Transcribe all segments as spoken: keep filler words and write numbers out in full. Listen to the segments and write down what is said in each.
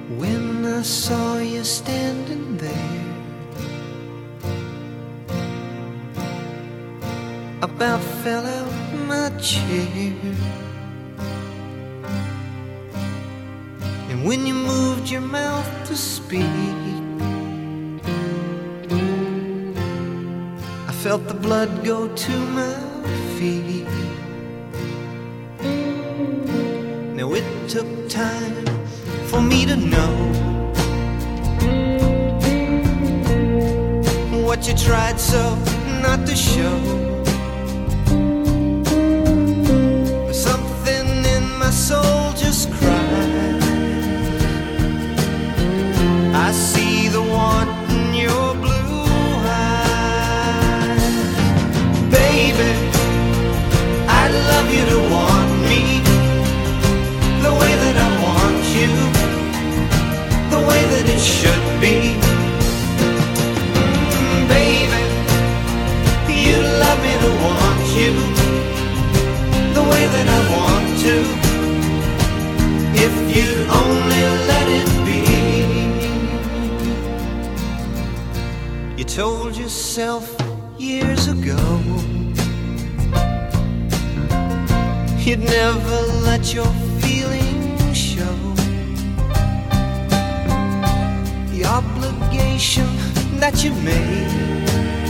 When I saw you standing there, about fell out my chair. And when you moved your mouth to speak, I felt the blood go to my feet. Now it took time for me to know what you tried so not to show. Something in my soul just cried. I see the want in your blue eyes. Baby, I'd love you to want me the way that I want you, the way that it should be. Mm, baby, you'd love me to want you the way that I want to, if you'd only let it be. You told yourself years ago you'd never let your feelings show. The obligation that you made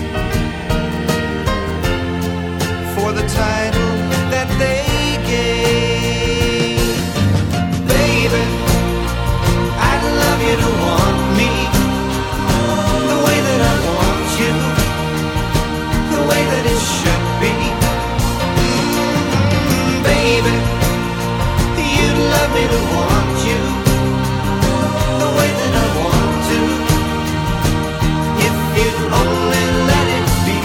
for the title that they gave. Baby, I'd love you to want me the way that I want you, the way that it should be. Mm, baby, you'd love me to want you the way that I want to, if you'd only let it be.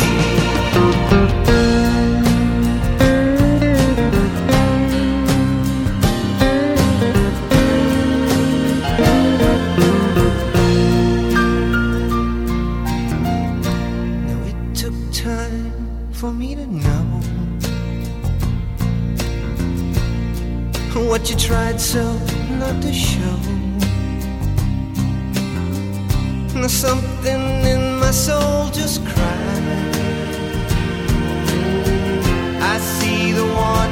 Time for me to know what you tried so not to show. Now something in my soul just cried. I see the one